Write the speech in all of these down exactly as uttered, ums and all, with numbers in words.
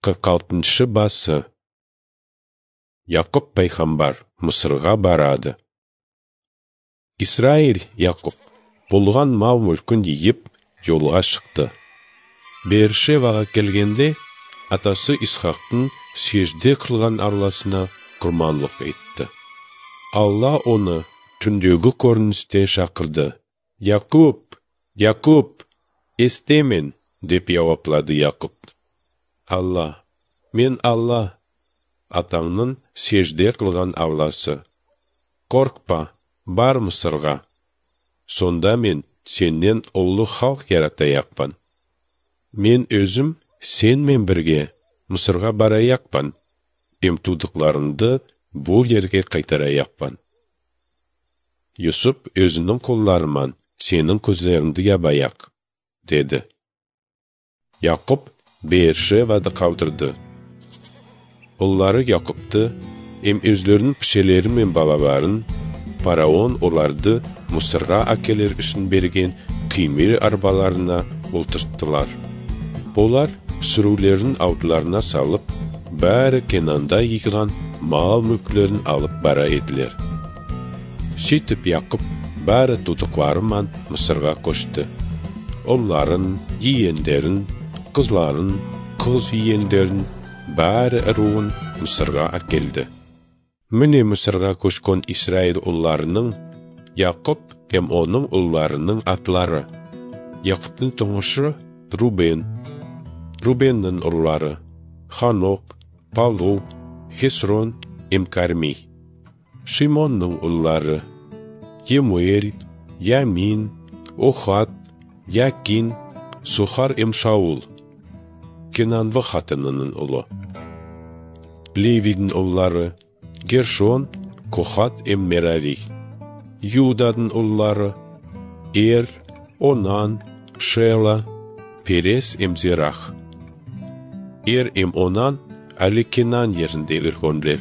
қырық алтыншы басы. Яқып пайғамбар Мысырға барады. Исраиль Яқып болған мал мүлкін еп жолға шықты. Бершеваға келгенде атасы Исхақтың сежде қылған Алласына құрбандық етті. Алла оны түндегі көріністе шақырды. Яқып, Яқып, естемен, деп жауаплады Яқып. Алла, мен Алла, атаңның сежде қылған Алласы. Қорқпа, бар Мысырға. Сонда мен сенен ұлы халық яратаяқпын. Мен өзім сенмен бірге Мысырға бараяқпын. Емтудықларыңды бұл жерге қайтараяқпын. Юсуп өзінің қолларымен сенің көздеріңді ябаяқ, деді. Яқып Бершевада қалдырды. Олары Яқыпты, ем өзлерінің пішелері мен балаларын, фараон оларды Мысырға әкелер үшін берген қимер арбаларына олтырттылар. Олар сүрулерін аутыларына салып, бәрі Кенанда егілған мал мүлкілерін алып бара еділер. Сөйтіп Яқып бәрі тұтықларымен Мысырға көшті. Оларын, иендерін, қызларын, қыз иендерін, бәрі руын Мысырға әкелді. Міне Мысырға көшкен Исраил ұлларының, Яқып ем оның ұлларының атлары. Яқыптың тұңышы Рубен, Рубеннің ұллары Ханок, Палу, Хесрон, ем Карми. Шимонның ұллары Емуэль, Ямин, Охат, Якин, Сухар ем Шаул. Кенанвы хатынының ұлы. Левидің ұллары Гершон, Кохат ем Мерави. Юдадың ұллары Ер, Онан, Шела, Перес ем Зерах. Ер ем Онан әлі Кенан ерінде үргөнлер.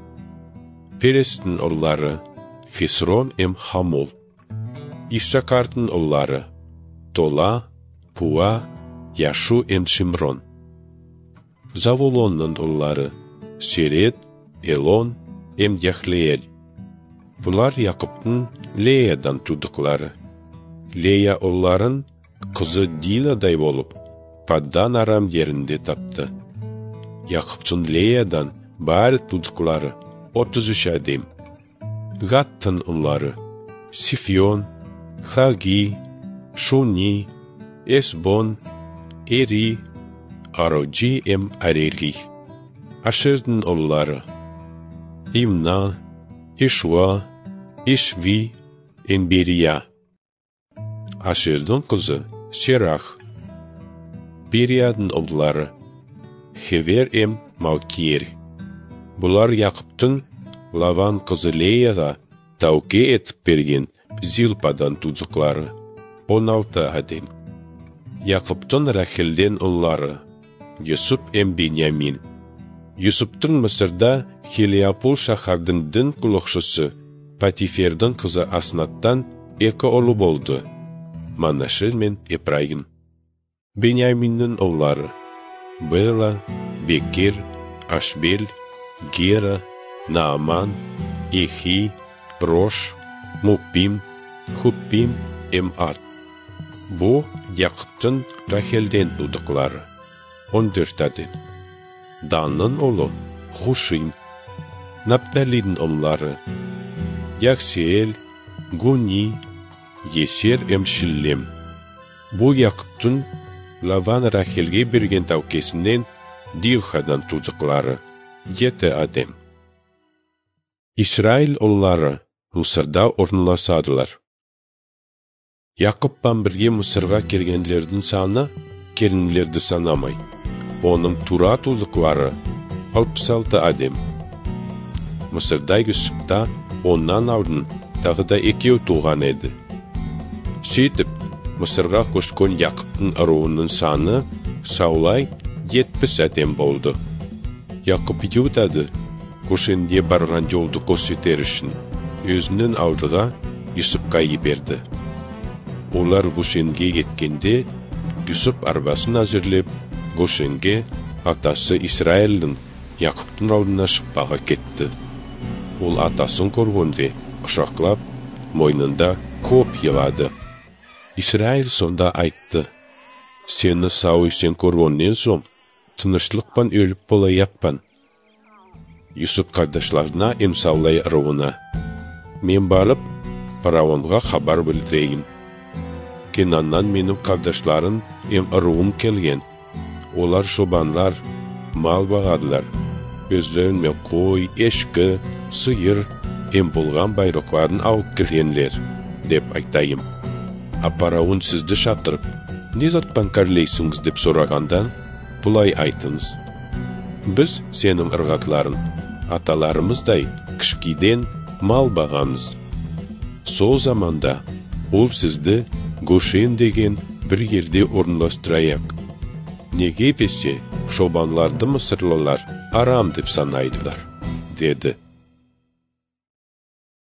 Перестің ұллары Фесрон ем Хамол. Ишакардың ұллары Тола, Пуа, Яшу ем Шимрон. Завулонның ұллары Серед, Элон ем Яхлеэль. Бұлар Яқыптың Леядан тудықлары. Лея ұлларын қызы Диладай болып, Паддан Арам ерінде тапты. Яқыптың Леядан бәрі тудықлары отыз үш әдем. Гаттың ұллары Сифион, Хаги, Шуни, Эсбон, Ери, Ароджи ем Арели. Ашердің ұллары Имна, Ишуа, Ишви, Энберия. Ашердің қызы Шерах. Берияның ұллары Хевер ем Малкиер. Бұлар Яқыптың Лаван қызы Леяға тауке етіп берген Зилпадан тудықлары он алты әдем. Яқыптың Рахелден ұллары Юсуп ем Беньямин. Юсуптың Мысырда Хелиапул шахардың дін құлықшысы Патифердің қызы Аснаттан екі ұлы болды, Манашел мен Эпрайым. Беньяминнің ұллары Бела, Бекер, Ашбел, Гера, Нааман, Ихи, Рош, Мупим, Хуппим ем Ат. Бұ Яқыптың Рахелден тудықлары он төрт әдем. Данның ұлы Хушим. Напталидің ұллары Яхсиэл, Гуни, Есер ем Шиллем. Бұ Яқыптың Лаван Рахелге берген таукесінен Дилхадан тудықлары жеті әдем. Исраил ұллары Мысырда орналасадылар. Яқыппан бірге Мысырға келгендердің саны келінлерді санамай. Оның тура тудықлары алпыс алты әдем. Мысырда Юсупта оннан алдын тағы да екеу туған еді. Сөйтіп, Мысырға көшкен Яқыптың аруының саны саулай жетпіс әдем болды. Яқып Юдады көшінде барған жолды көрсетер үшін өзінің алдыға Юсупқа еберді. Олар көшенге кеткенде Юсуп арбасын әзірлеп көшенге atası İsrail'in Yakup'tun aldına şıppağa ketdi. Ol ataсын korgundu, uşaklap, moynunda kop yavadı. İsrail sonda aytdı. Seni sağ için korgunnen son, tınışlıkpan ölüp bolayakpan. Yusuf kardeşlerine emsavlay ırvına. Men barıp, Paravonga habar bildireyim. Kenandan menim kardeşlerim em ırvım kelgen. Olar şobanlar, mal bağadılar. Özlerine koy, eşki, sıyır, em bulgan bayrakların alıp kirgenler, dep aytayım. A Paravon sizdi şatırıp, ne zatpan karleysiniz dep soragandan, bulay aytınız. Biz senin ırgatların, atalarımızday kışkiden mal bağamız. Sol zamanda ol sizdi Goşen degen bir yerde orunlaştırayak. Nege pesse şobanlardı Mısırlılar aram dep sanaydılar, dedi.